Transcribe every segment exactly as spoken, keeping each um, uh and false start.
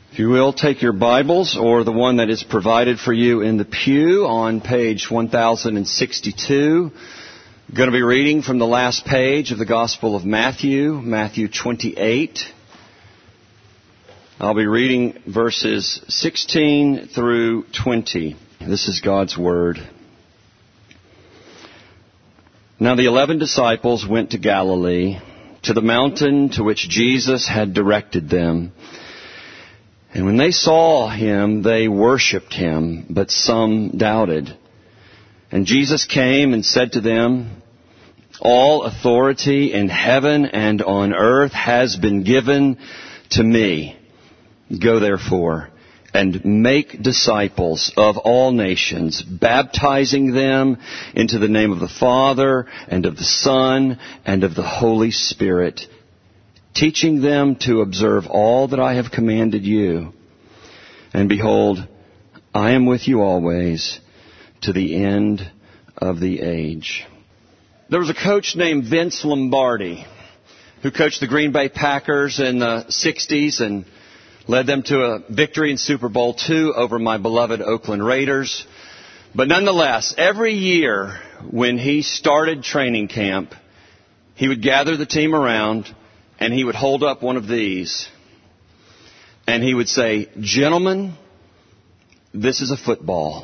If you will, take your Bibles or the one that is provided for you in the pew on page one thousand sixty-two. I'm going to be reading from the last page of the Gospel of Matthew, Matthew twenty-eight. I'll be reading verses sixteen through twenty. This is God's Word. Now the eleven disciples went to Galilee, to the mountain to which Jesus had directed them. And when they saw him, they worshipped him, but some doubted. And Jesus came and said to them, "All authority in heaven and on earth has been given to me. Go therefore and make disciples of all nations, baptizing them into the name of the Father and of the Son and of the Holy Spirit, teaching them to observe all that I have commanded you. And behold, I am with you always to the end of the age." There was a coach named Vince Lombardi who coached the Green Bay Packers in the sixties and led them to a victory in Super Bowl two over my beloved Oakland Raiders. But nonetheless, every year when he started training camp, he would gather the team around and he would hold up one of these. And he would say, "Gentlemen, this is a football."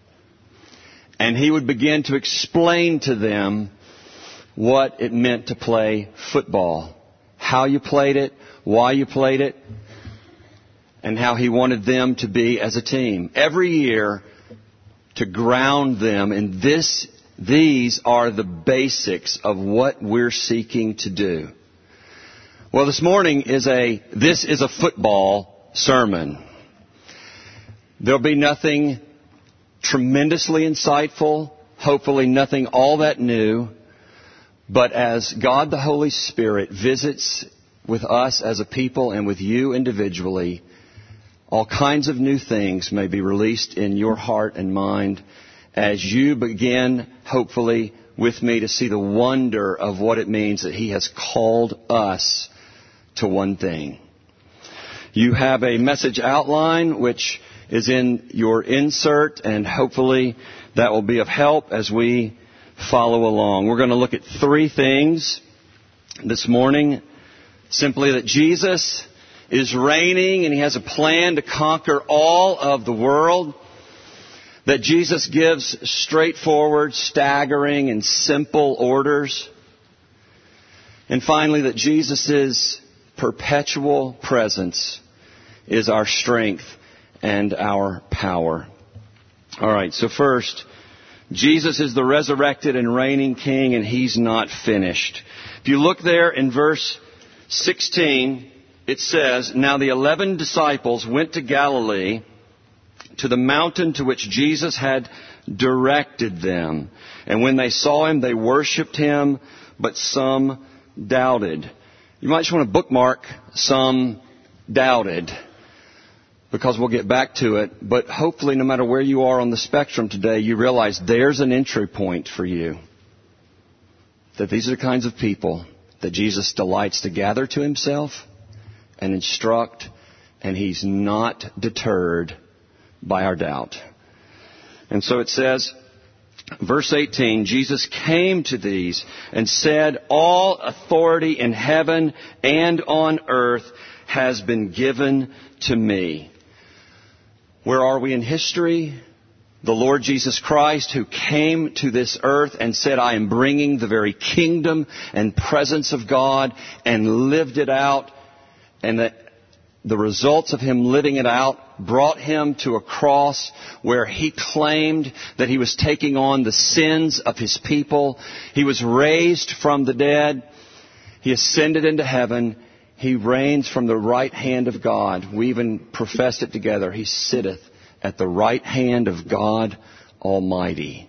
And he would begin to explain to them what it meant to play football, how you played it, why you played it, and how he wanted them to be as a team. Every year to ground them in this, these are the basics of what we're seeking to do. Well, this morning is a, this is a football sermon. There'll be nothing tremendously insightful, hopefully nothing all that new, but as God the Holy Spirit visits with us as a people and with you individually, all kinds of new things may be released in your heart and mind as you begin, hopefully, with me to see the wonder of what it means that He has called us to one thing. You have a message outline which is in your insert, and hopefully that will be of help as we follow along. We're going to look at three things this morning. Simply that Jesus is reigning and He has a plan to conquer all of the world. That Jesus gives straightforward, staggering, and simple orders. And finally, that Jesus' perpetual presence is our strength and our power. All right, so first, Jesus is the resurrected and reigning King, and He's not finished. If you look there in verse sixteen, it says, "Now the eleven disciples went to Galilee, to the mountain to which Jesus had directed them. And when they saw Him, they worshipped Him, but some doubted." You might just want to bookmark "some doubted," because we'll get back to it. But hopefully, no matter where you are on the spectrum today, you realize there's an entry point for you. That these are the kinds of people that Jesus delights to gather to Himself and instruct, and He's not deterred by our doubt. And so it says, verse eighteen, Jesus came to these and said, "All authority in heaven and on earth has been given to me." Where are we in history? The Lord Jesus Christ, who came to this earth and said, "I am bringing the very kingdom and presence of God," and lived it out, and that the results of Him living it out brought Him to a cross where He claimed that He was taking on the sins of His people. He was raised from the dead. He ascended into heaven. He reigns from the right hand of God. We even professed it together. He sitteth at the right hand of God Almighty.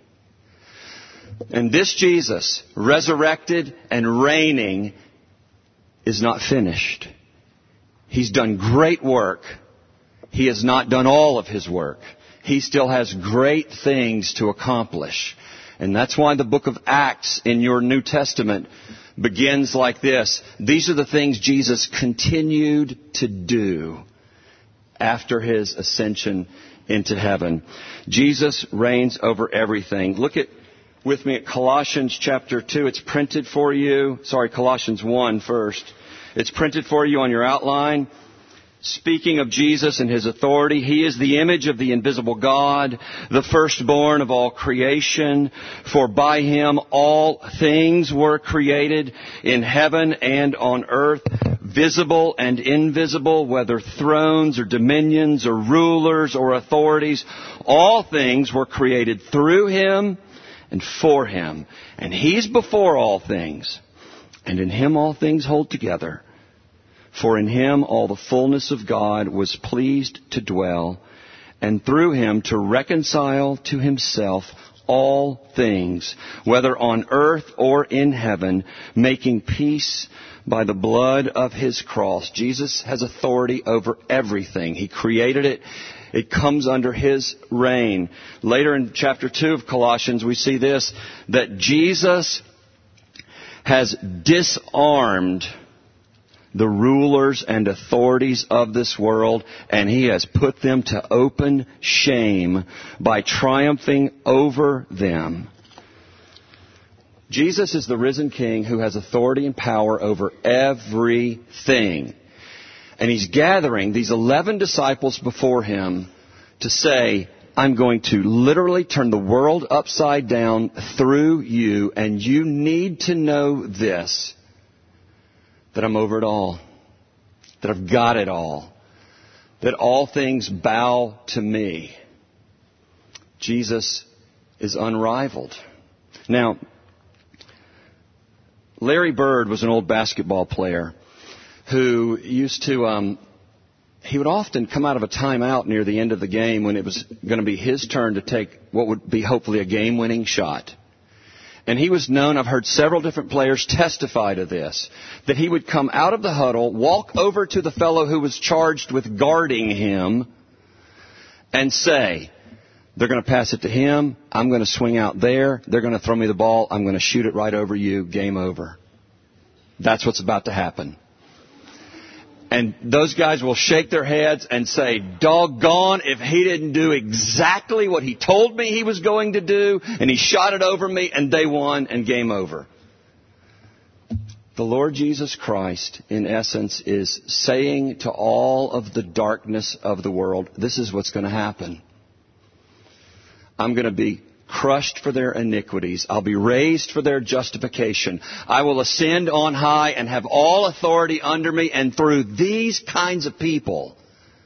And this Jesus, resurrected and reigning, is not finished. He's done great work. He has not done all of His work. He still has great things to accomplish. And that's why the book of Acts in your New Testament begins like this. These are the things Jesus continued to do after his ascension into heaven. Jesus reigns over everything. Look at with me at Colossians chapter two. It's printed for you. Sorry, Colossians one first. It's printed for you on your outline. Speaking of Jesus and his authority, he is the image of the invisible God, the firstborn of all creation. For by him all things were created in heaven and on earth, visible and invisible, whether thrones or dominions or rulers or authorities. All things were created through him and for him. And he's before all things. And in him all things hold together. For in him all the fullness of God was pleased to dwell, and through him to reconcile to himself all things, whether on earth or in heaven, making peace by the blood of his cross. Jesus has authority over everything. He created it. It comes under his reign. Later in chapter two of Colossians, we see this, that Jesus has disarmed the rulers and authorities of this world, and he has put them to open shame by triumphing over them. Jesus is the risen King who has authority and power over everything. And he's gathering these eleven disciples before him to say, I'm going to literally turn the world upside down through you, and you need to know this, that I'm over it all, that I've got it all, that all things bow to me. Jesus is unrivaled. Now, Larry Bird was an old basketball player who used to, um, he would often come out of a timeout near the end of the game when it was going to be his turn to take what would be hopefully a game-winning shot. And he was known, I've heard several different players testify to this, that he would come out of the huddle, walk over to the fellow who was charged with guarding him, and say, they're going to pass it to him, I'm going to swing out there, they're going to throw me the ball, I'm going to shoot it right over you, game over. That's what's about to happen. And those guys will shake their heads and say, doggone if he didn't do exactly what he told me he was going to do, and he shot it over me, and they won, and game over. The Lord Jesus Christ, in essence, is saying to all of the darkness of the world, this is what's going to happen. I'm going to be crushed for their iniquities. I'll be raised for their justification. I will ascend on high and have all authority under me. And through these kinds of people,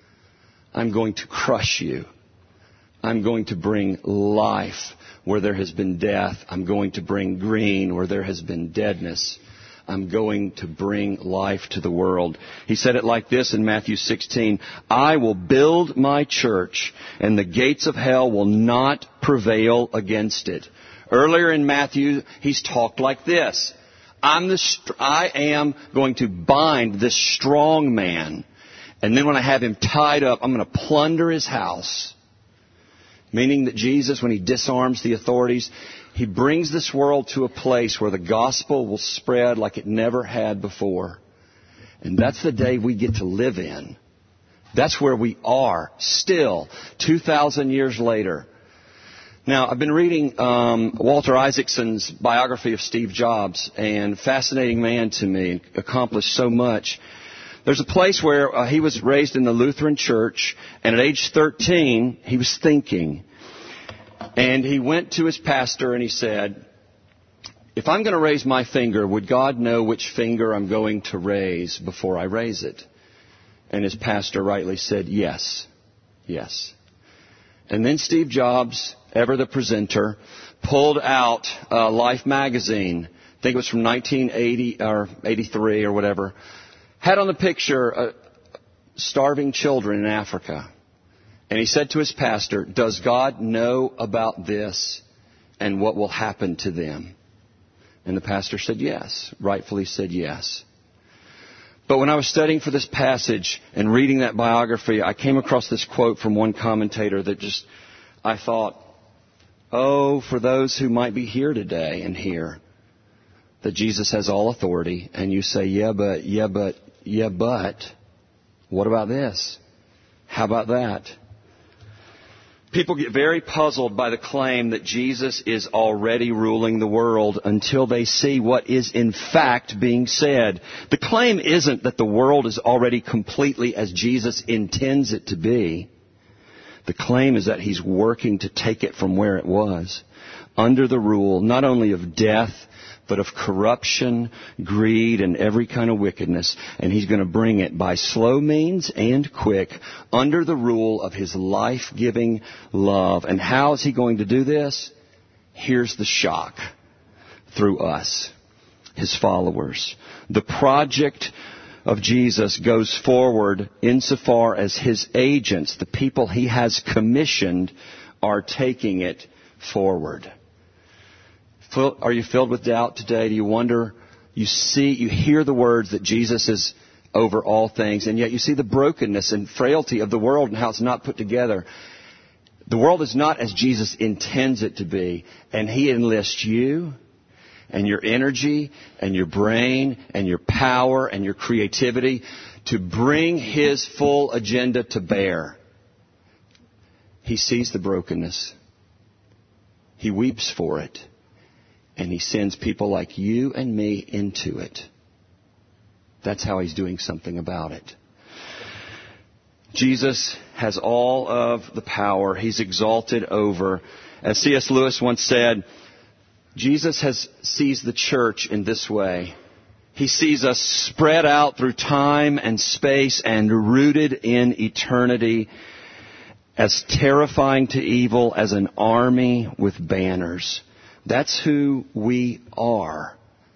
I'm going to crush you. I'm going to bring life where there has been death. I'm going to bring green where there has been deadness. I'm going to bring life to the world. He said it like this in Matthew sixteen, I will build my church, and the gates of hell will not prevail against it. Earlier in Matthew, he's talked like this. I'm the, I am going to bind this strong man, and then when I have him tied up, I'm going to plunder his house. Meaning that Jesus, when he disarms the authorities, he brings this world to a place where the gospel will spread like it never had before. And that's the day we get to live in. That's where we are still, two thousand years later. Now, I've been reading um, Walter Isaacson's biography of Steve Jobs, and fascinating man to me, accomplished so much. There's a place where uh, he was raised in the Lutheran church, and at age thirteen, he was thinking. And he went to his pastor and he said, if I'm going to raise my finger, would God know which finger I'm going to raise before I raise it? And his pastor rightly said, yes, yes. And then Steve Jobs, ever the presenter, pulled out uh, Life magazine. I think it was from nineteen eighty or eighty-three or whatever. Had on the picture uh, starving children in Africa. And he said to his pastor, does God know about this and what will happen to them? And the pastor said yes, rightfully said yes. But when I was studying for this passage and reading that biography, I came across this quote from one commentator that just, I thought, oh, for those who might be here today and hear that Jesus has all authority, and you say, yeah, but, yeah, but, yeah, but, what about this? How about that? People get very puzzled by the claim that Jesus is already ruling the world until they see what is in fact being said. The claim isn't that the world is already completely as Jesus intends it to be. The claim is that He's working to take it from where it was, under the rule not only of death, but of corruption, greed, and every kind of wickedness. And He's going to bring it by slow means and quick under the rule of His life-giving love. And how is He going to do this? Here's the shock. Through us, His followers. The project of Jesus goes forward insofar as His agents, the people He has commissioned, are taking it forward. Are you filled with doubt today? Do you wonder? You see, you hear the words that Jesus is over all things, and yet you see the brokenness and frailty of the world and how it's not put together. The world is not as Jesus intends it to be, and He enlists you and your energy and your brain and your power and your creativity to bring His full agenda to bear. He sees the brokenness. He weeps for it. And He sends people like you and me into it. That's how He's doing something about it. Jesus has all of the power. He's exalted over. As C S Lewis once said, Jesus has sees the church in this way. He sees us spread out through time and space and rooted in eternity, as terrifying to evil as an army with banners. That's who we are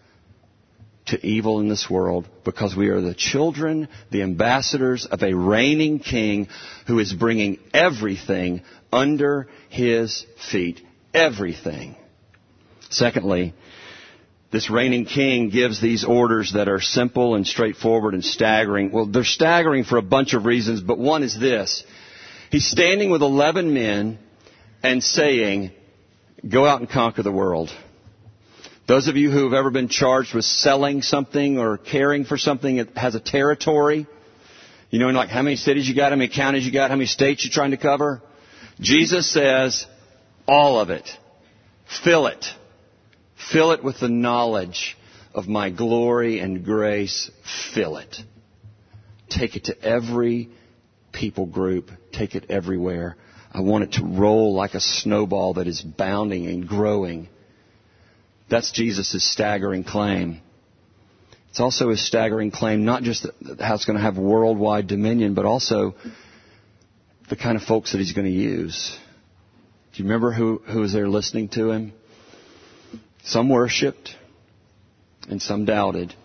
to evil in this world, because we are the children, the ambassadors of a reigning king who is bringing everything under His feet. Everything. Secondly, this reigning king gives these orders that are simple and straightforward and staggering. Well, they're staggering for a bunch of reasons, but one is this. He's standing with eleven men and saying, go out and conquer the world. Those of you who have ever been charged with selling something or caring for something that has a territory, you know, like how many cities you got, how many counties you got, how many states you're trying to cover. Jesus says, all of it. Fill it. Fill it with the knowledge of my glory and grace. Fill it. Take it to every people group. Take it everywhere. I want it to roll like a snowball that is bounding and growing. That's Jesus' staggering claim. It's also His staggering claim, not just how it's going to have worldwide dominion, but also the kind of folks that He's going to use. Do you remember who, who was there listening to Him? Some worshipped and some doubted.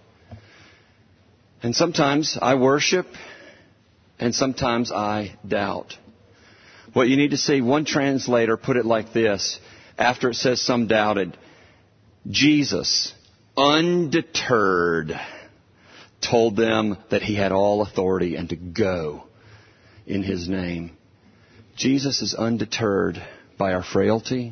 And sometimes I worship and sometimes I doubt. What you need to see, one translator put it like this, after it says some doubted. Jesus, undeterred, told them that He had all authority and to go in His name. Jesus is undeterred by our frailty.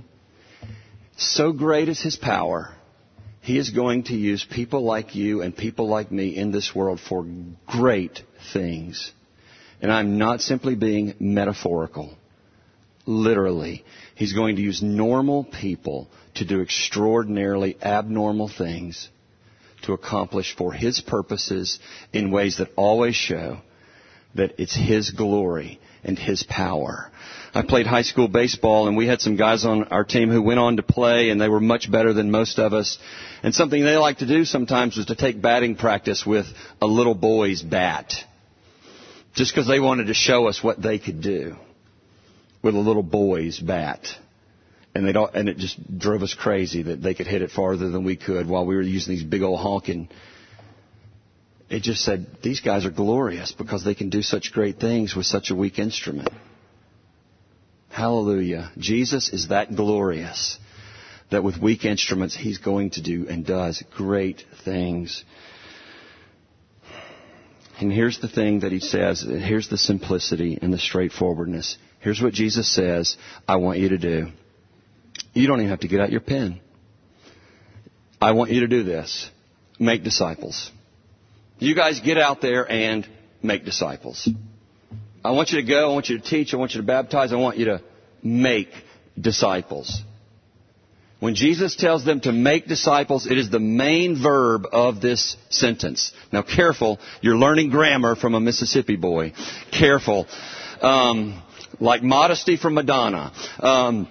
So great is His power, He is going to use people like you and people like me in this world for great things. And I'm not simply being metaphorical. Literally, He's going to use normal people to do extraordinarily abnormal things to accomplish for His purposes in ways that always show that it's His glory and His power. I played high school baseball, and we had some guys on our team who went on to play, and they were much better than most of us. And something they liked to do sometimes was to take batting practice with a little boy's bat, just because they wanted to show us what they could do with a little boy's bat. And, they'd all, and it just drove us crazy that they could hit it farther than we could while we were using these big old honking. It just said, these guys are glorious because they can do such great things with such a weak instrument. Hallelujah. Jesus is that glorious that with weak instruments He's going to do and does great things. And here's the thing that He says. Here's the simplicity and the straightforwardness. Here's what Jesus says, I want you to do. You don't even have to get out your pen. I want you to do this. Make disciples. You guys get out there and make disciples. I want you to go, I want you to teach, I want you to baptize, I want you to make disciples. When Jesus tells them to make disciples, it is the main verb of this sentence. Now careful, you're learning grammar from a Mississippi boy. Careful. Um, like modesty from Madonna. Um,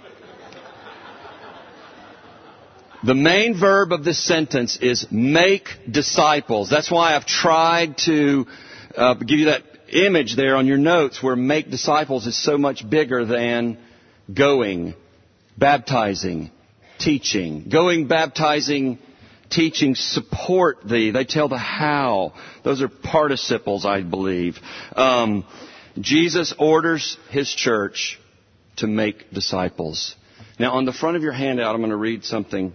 the main verb of this sentence is make disciples. That's why I've tried to uh, give you that image there on your notes where make disciples is so much bigger than going, baptizing, teaching. Going, baptizing, teaching support thee. They tell the how. Those are participles, I believe. Um, Jesus orders His church to make disciples. Now, on the front of your handout, I'm going to read something,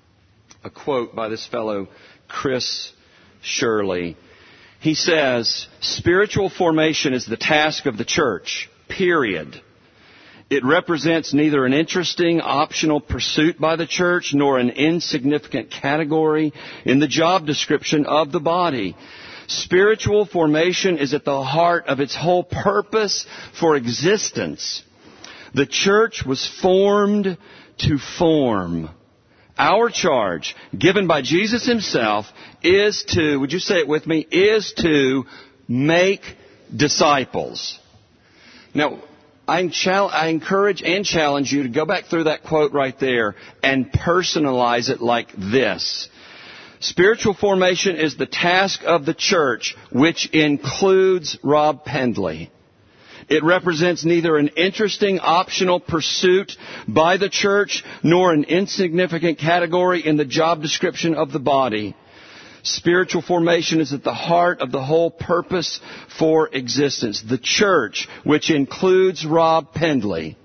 a quote by this fellow, Chris Shirley. He says, spiritual formation is the task of the church, period. It represents neither an interesting, optional pursuit by the church nor an insignificant category in the job description of the body. Spiritual formation is at the heart of its whole purpose for existence. The church was formed to form. Our charge, given by Jesus Himself, is to, would you say it with me, is to make disciples. Now, I, chal- I encourage and challenge you to go back through that quote right there and personalize it like this. Spiritual formation is the task of the church, which includes Rob Pendley. It represents neither an interesting, optional pursuit by the church nor an insignificant category in the job description of the body. Spiritual formation is at the heart of the whole purpose for existence. The church, which includes Rob Pendley,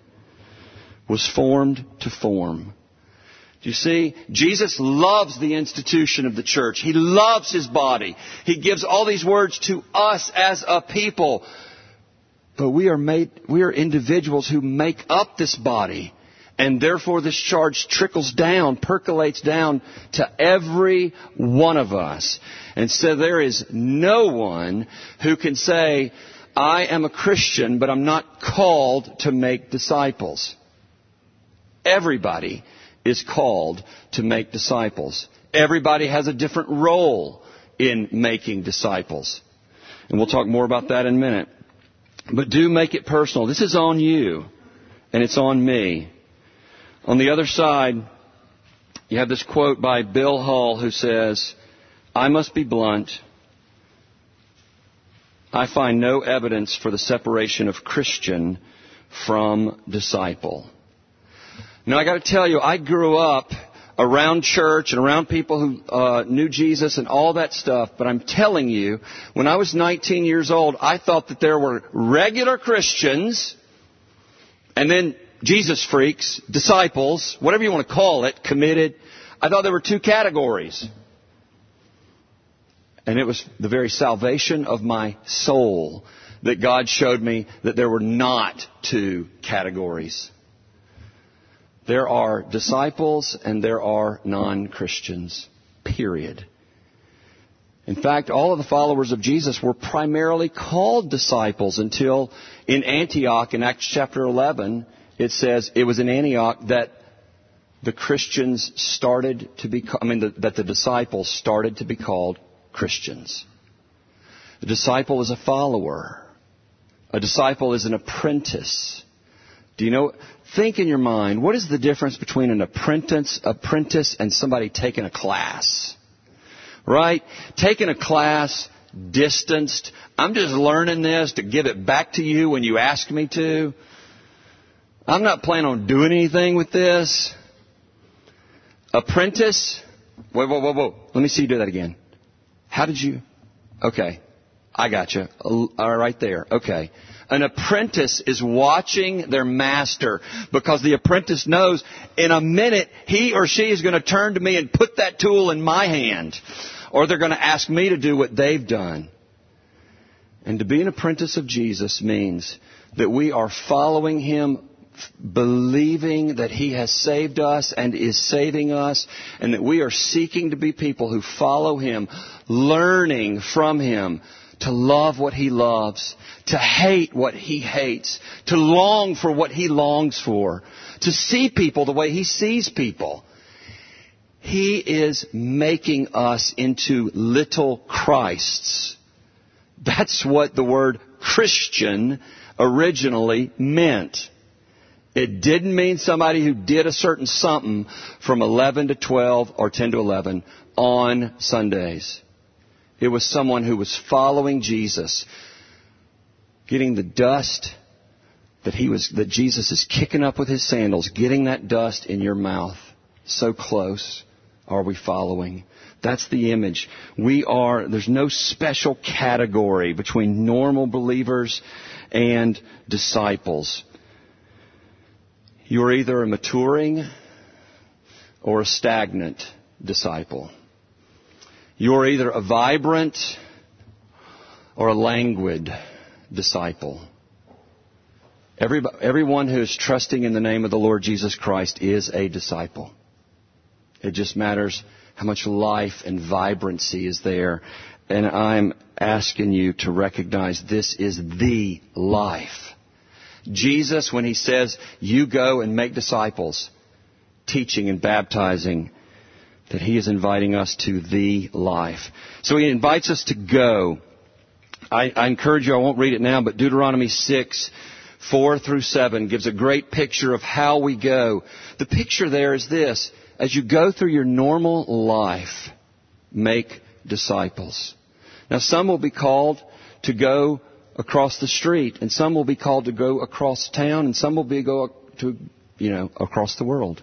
was formed to form. Do you see? Jesus loves the institution of the church. He loves His body. He gives all these words to us as a people. But we are made, we are individuals who make up this body. And therefore this charge trickles down, percolates down to every one of us. And so there is no one who can say, I am a Christian, but I'm not called to make disciples. Everybody is called to make disciples. Everybody has a different role in making disciples. And we'll talk more about that in a minute. But do make it personal. This is on you, and it's on me. On the other side, you have this quote by Bill Hull who says, I must be blunt. I find no evidence for the separation of Christian from disciple. Now, I got to tell you, I grew up around church and around people who uh, knew Jesus and all that stuff. But I'm telling you, when I was nineteen years old, I thought that there were regular Christians and then Jesus freaks, disciples, whatever you want to call it, committed. I thought there were two categories. And it was the very salvation of my soul that God showed me that there were not two categories. There are disciples and there are non-Christians, period. In fact, all of the followers of Jesus were primarily called disciples until in Antioch, in Acts chapter eleven, it says it was in Antioch that the Christians started to be, I mean, the, that the disciples started to be called Christians. The disciple is a follower. A disciple is an apprentice. Do you know? Think in your mind, what is the difference between an apprentice, apprentice and somebody taking a class? Right? Taking a class, distanced. I'm just learning this to give it back to you when you ask me to. I'm not planning on doing anything with this. Apprentice. Whoa, whoa, whoa, whoa. Let me see you do that again. How did you? Okay. I got you. All right there. Okay. An apprentice is watching their master because the apprentice knows in a minute he or she is going to turn to me and put that tool in my hand, or they're going to ask me to do what they've done. And to be an apprentice of Jesus means that we are following Him, believing that He has saved us and is saving us, and that we are seeking to be people who follow Him, learning from Him, to love what He loves, to hate what He hates, to long for what He longs for, to see people the way He sees people. He is making us into little Christs. That's what the word Christian originally meant. It didn't mean somebody who did a certain something from eleven to twelve or ten to eleven on Sundays. It was someone who was following Jesus, getting the dust that he was, that Jesus is kicking up with His sandals, getting that dust in your mouth. So close are we following. That's the image. We are, there's no special category between normal believers and disciples. You're either a maturing or a stagnant disciple. You're either a vibrant or a languid disciple. Every, everyone who is trusting in the name of the Lord Jesus Christ is a disciple. It just matters how much life and vibrancy is there. And I'm asking you to recognize this is the life. Jesus, when He says, you go and make disciples, teaching and baptizing, that He is inviting us to the life. So He invites us to go. I, I encourage you, I won't read it now, but Deuteronomy six, four through seven gives a great picture of how we go. The picture there is this. As you go through your normal life, make disciples. Now, some will be called to go across the street, and some will be called to go across town, and some will be go to, you know, across the world.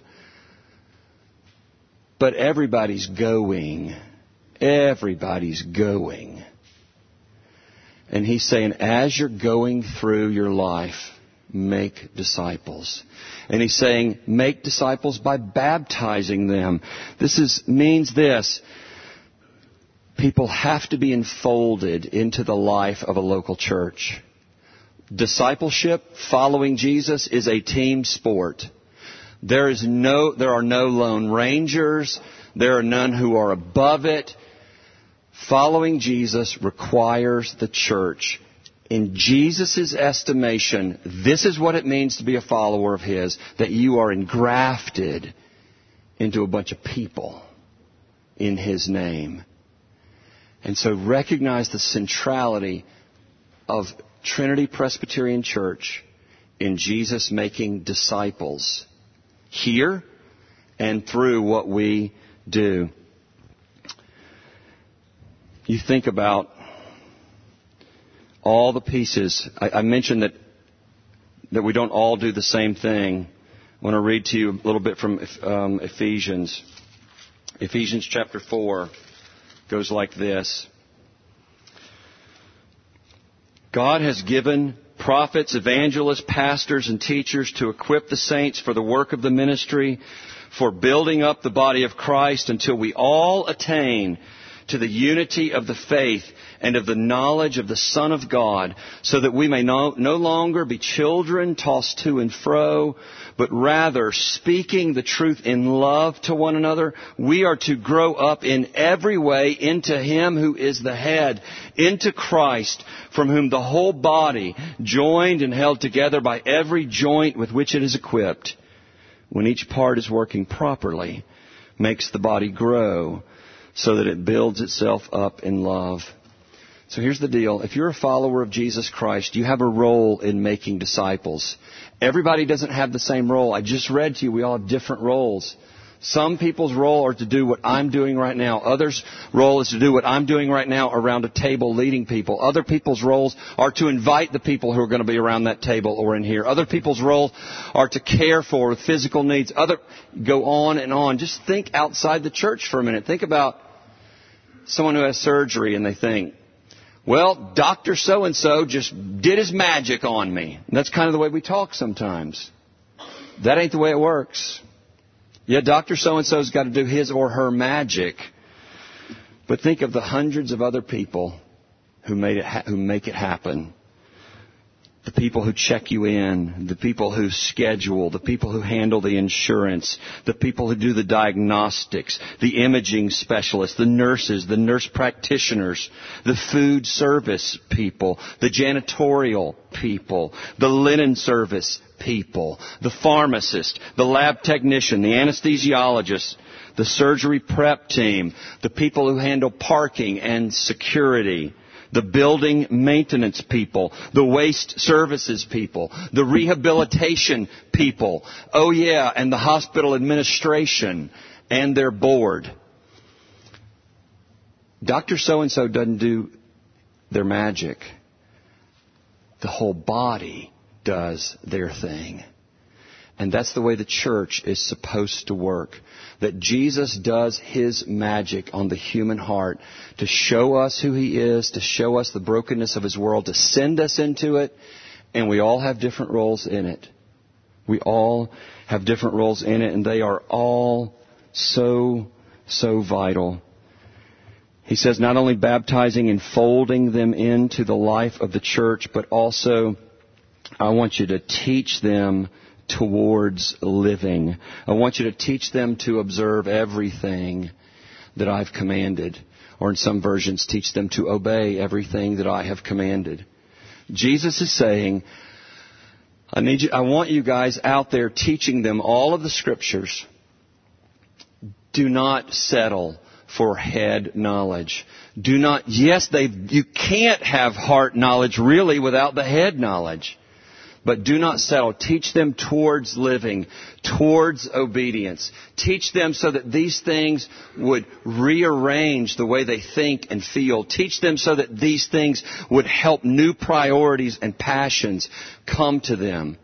But everybody's going. Everybody's going. And He's saying, as you're going through your life, make disciples. And He's saying, make disciples by baptizing them. This is means this. People have to be enfolded into the life of a local church. Discipleship, following Jesus, is a team sport. There is no, there are no lone rangers. There are none who are above it. Following Jesus requires the church. In Jesus' estimation, this is what it means to be a follower of His, that you are engrafted into a bunch of people in His name. And so recognize the centrality of Trinity Presbyterian Church in Jesus making disciples here and through what we do. You think about all the pieces. I, I mentioned that that we don't all do the same thing. I want to read to you a little bit from um, Ephesians. Ephesians chapter four goes like this. God has given prophets, evangelists, pastors, and teachers to equip the saints for the work of the ministry, for building up the body of Christ until we all attain to the unity of the faith and of the knowledge of the Son of God, so that we may no, no longer be children tossed to and fro, but rather speaking the truth in love to one another, we are to grow up in every way into Him who is the head, into Christ, from whom the whole body, joined and held together by every joint with which it is equipped, when each part is working properly, makes the body grow, so that it builds itself up in love. So here's the deal. If you're a follower of Jesus Christ, you have a role in making disciples. Everybody doesn't have the same role. I just read to you, we all have different roles. Some people's role are to do what I'm doing right now. Others' role is to do what I'm doing right now around a table leading people. Other people's roles are to invite the people who are going to be around that table or in here. Other people's roles are to care for with physical needs. Other, go on and on. Just think outside the church for a minute. Think about someone who has surgery and they think, well, Doctor So-and-so just did his magic on me. And that's kind of the way we talk sometimes. That ain't the way it works. Yeah, Doctor So-and-so's got to do his or her magic. But think of the hundreds of other people who made it ha- who make it happen. the people who check you in, the people who schedule, the people who handle the insurance, the people who do the diagnostics, the imaging specialists, the nurses, the nurse practitioners, the food service people, the janitorial people, the linen service people, the pharmacist, the lab technician, the anesthesiologist, the surgery prep team, the people who handle parking and security, the building maintenance people, the waste services people, the rehabilitation people, oh yeah, and the hospital administration and their board. Doctor So-and-so doesn't do their magic. The whole body does their thing. And that's the way the church is supposed to work. That Jesus does His magic on the human heart to show us who He is, to show us the brokenness of His world, to send us into it. And we all have different roles in it. We all have different roles in it, and they are all so, so vital. He says not only baptizing and folding them into the life of the church, but also I want you to teach them towards living. I want you to teach them to observe everything that I've commanded. Or in some versions, teach them to obey everything that I have commanded. Jesus is saying, I need you, I want you guys out there teaching them all of the Scriptures. Do not settle for head knowledge. Do not, yes, they, you can't have heart knowledge really without the head knowledge. But do not settle. Teach them towards living, towards obedience. Teach them so that these things would rearrange the way they think and feel. Teach them so that these things would help new priorities and passions come to them.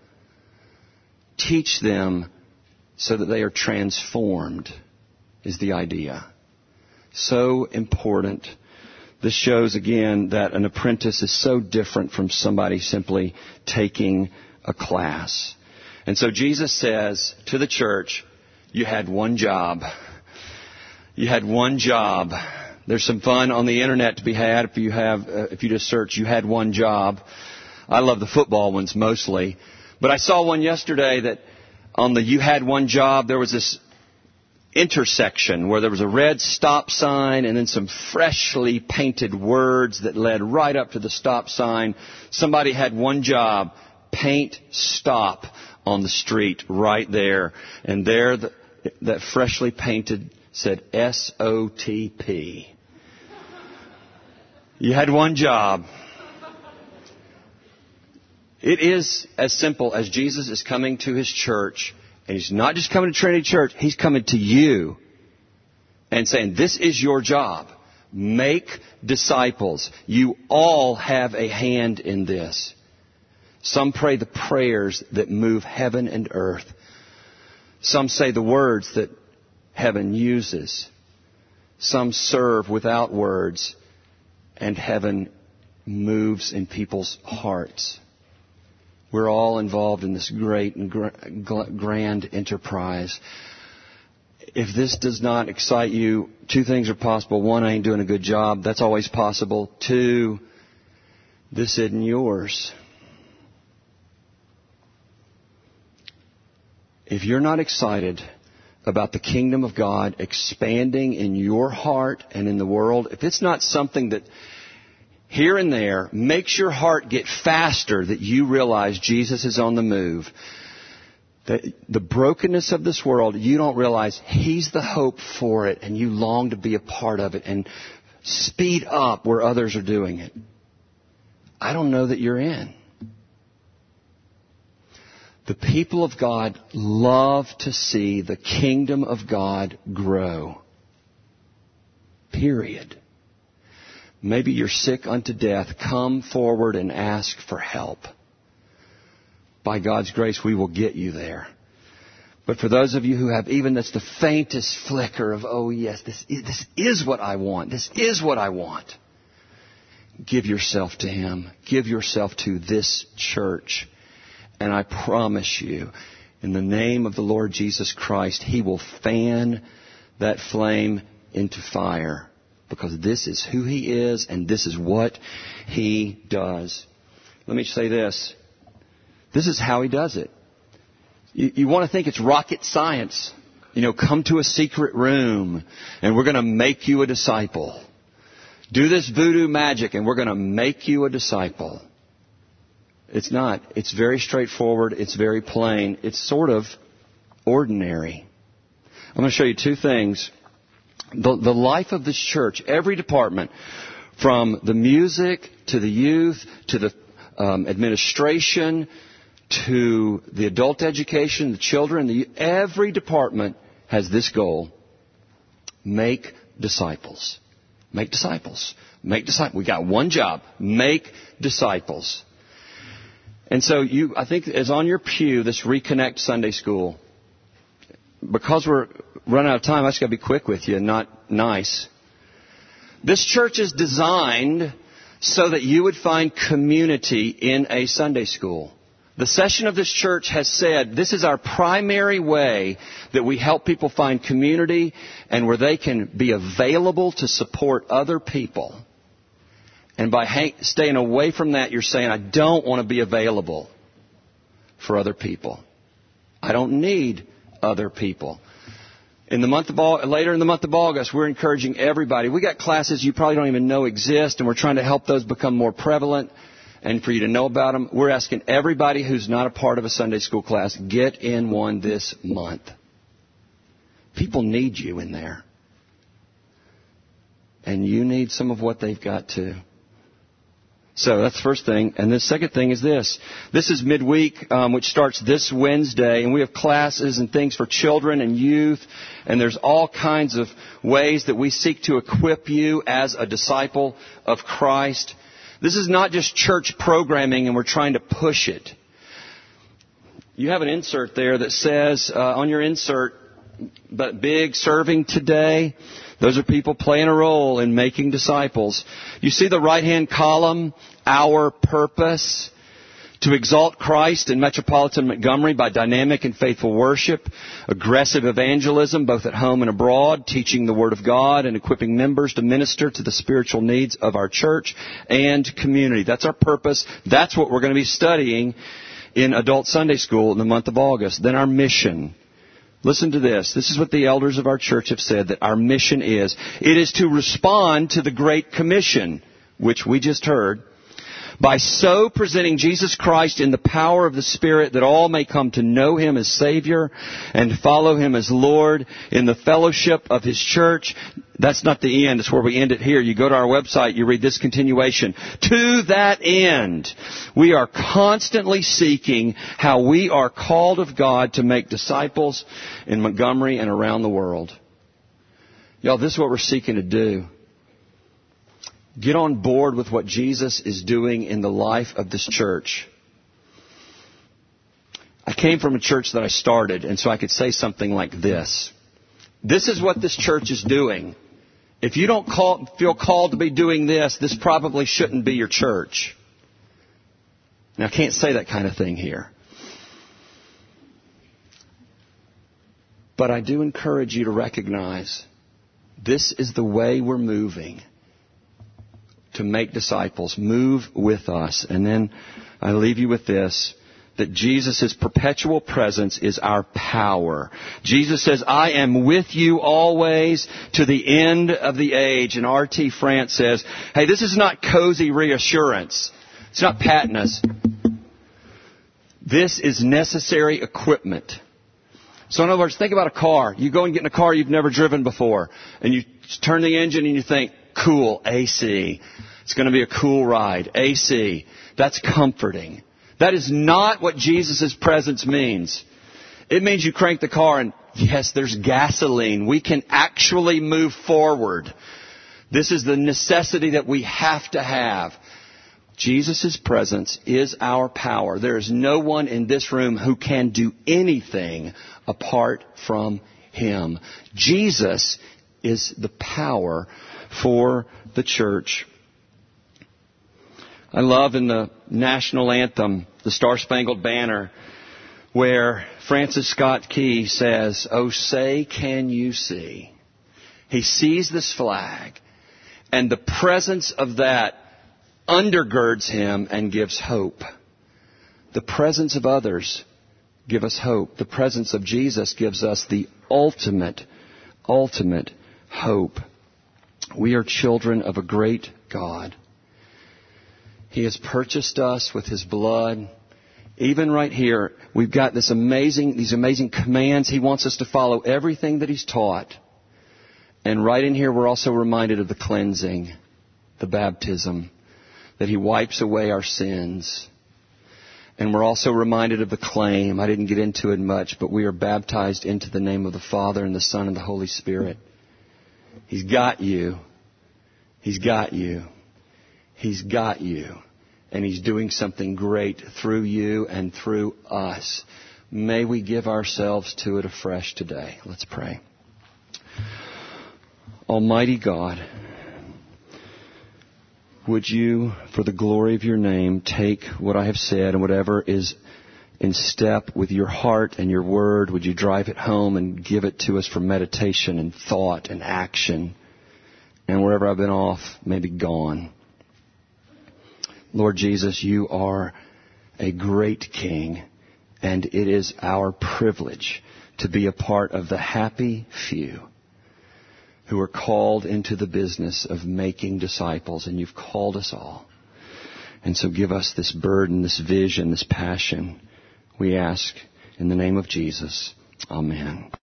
Teach them so that they are transformed, is the idea. So important. This shows, again, that an apprentice is so different from somebody simply taking a class. And so Jesus says to the church, you had one job. You had one job. There's some fun on the internet to be had if you have, uh, if you just search, you had one job. I love the football ones mostly. But I saw one yesterday that on the you had one job, there was this intersection where there was a red stop sign and then some freshly painted words that led right up to the stop sign. Somebody had one job, paint stop on the street right there. And there the, that freshly painted said S O T P. You had one job. It is as simple as Jesus is coming to His church. And He's not just coming to Trinity Church. He's coming to you and saying, this is your job. Make disciples. You all have a hand in this. Some pray the prayers that move heaven and earth. Some say the words that heaven uses. Some serve without words, and heaven moves in people's hearts. We're all involved in this great and grand enterprise. If this does not excite you, two things are possible. One, I ain't doing a good job. That's always possible. Two, this isn't yours. If you're not excited about the kingdom of God expanding in your heart and in the world, if it's not something that here and there makes your heart get faster that you realize Jesus is on the move, that the brokenness of this world, you don't realize He's the hope for it, and you long to be a part of it and speed up where others are doing it, I don't know that you're in. The people of God love to see the kingdom of God grow. Period. Maybe you're sick unto death. Come forward and ask for help. By God's grace, we will get you there. But for those of you who have even that's the faintest flicker of, oh yes, this is, this is what I want. This is what I want. Give yourself to Him. Give yourself to this church. And I promise you, in the name of the Lord Jesus Christ, He will fan that flame into fire. Because this is who He is and this is what He does. Let me say this. This is how He does it. You, you want to think it's rocket science. You know, come to a secret room and we're going to make you a disciple. Do this voodoo magic and we're going to make you a disciple. It's not. It's very straightforward. It's very plain. It's sort of ordinary. I'm going to show you two things. The, the life of this church, every department, from the music to the youth to the um, administration to the adult education, the children, the, every department has this goal. Make disciples. Make disciples. Make disciples. We got one job. Make disciples. And so you, I think, is on your pew, this Reconnect Sunday School. Because we're running out of time, I just got to be quick with you and not nice. This church is designed so that you would find community in a Sunday school. The session of this church has said this is our primary way that we help people find community and where they can be available to support other people. And by hang, staying away from that, you're saying, I don't want to be available for other people. I don't need other people. In the month of later in the month of August, we're encouraging everybody. We got classes you probably don't even know exist, and we're trying to help those become more prevalent and for you to know about them. We're asking everybody who's not a part of a Sunday school class, get in one this month. People need you in there. And you need some of what they've got too. So that's the first thing. And the second thing is this. This is midweek, um, which starts this Wednesday. And we have classes and things for children and youth. And there's all kinds of ways that we seek to equip you as a disciple of Christ. This is not just church programming and we're trying to push it. You have an insert there that says, uh, on your insert, but big, serving today. Those are people playing a role in making disciples. You see the right-hand column, our purpose, to exalt Christ in metropolitan Montgomery by dynamic and faithful worship, aggressive evangelism both at home and abroad, teaching the Word of God and equipping members to minister to the spiritual needs of our church and community. That's our purpose. That's what we're going to be studying in Adult Sunday School in the month of August. Then our mission. Listen to this. This is what the elders of our church have said that our mission is. It is to respond to the Great Commission, which we just heard, by so presenting Jesus Christ in the power of the Spirit that all may come to know Him as Savior and follow Him as Lord in the fellowship of His church. That's not the end. It's where we end it here. You go to our website, you read this continuation. To that end, we are constantly seeking how we are called of God to make disciples in Montgomery and around the world. Y'all, this is what we're seeking to do. Get on board with what Jesus is doing in the life of this church. I came from a church that I started, and so I could say something like this. This is what this church is doing. If you don't call, feel called to be doing this, this probably shouldn't be your church. Now, I can't say that kind of thing here. But I do encourage you to recognize this is the way we're moving to make disciples. Move with us. And then I leave you with this, that Jesus' perpetual presence is our power. Jesus says, I am with you always to the end of the age. And R T France says, hey, this is not cozy reassurance. It's not patting us. This is necessary equipment. So in other words, think about a car. You go and get in a car you've never driven before. And you turn the engine and you think, cool, A C. It's going to be a cool ride. A C. That's comforting. That is not what Jesus' presence means. It means you crank the car and, yes, there's gasoline. We can actually move forward. This is the necessity that we have to have. Jesus' presence is our power. There is no one in this room who can do anything apart from Him. Jesus is the power for the church. I love in the national anthem, the Star-Spangled Banner, where Francis Scott Key says, oh, say, can you see? He sees this flag, and the presence of that undergirds him and gives hope. The presence of others give us hope. The presence of Jesus gives us the ultimate, ultimate hope. We are children of a great God. He has purchased us with His blood. Even right here, we've got this amazing, these amazing commands. He wants us to follow everything that He's taught. And right in here, we're also reminded of the cleansing, the baptism, that He wipes away our sins. And we're also reminded of the claim. I didn't get into it much, but we are baptized into the name of the Father and the Son and the Holy Spirit. He's got you. He's got you. He's got you. And He's doing something great through you and through us. May we give ourselves to it afresh today. Let's pray. Almighty God, would you, for the glory of your name, take what I have said and whatever is in step with your heart and your word, would you drive it home and give it to us for meditation and thought and action. And wherever I've been off, may be gone. Lord Jesus, you are a great King, and it is our privilege to be a part of the happy few who are called into the business of making disciples, and you've called us all. And so give us this burden, this vision, this passion, we ask in the name of Jesus. Amen.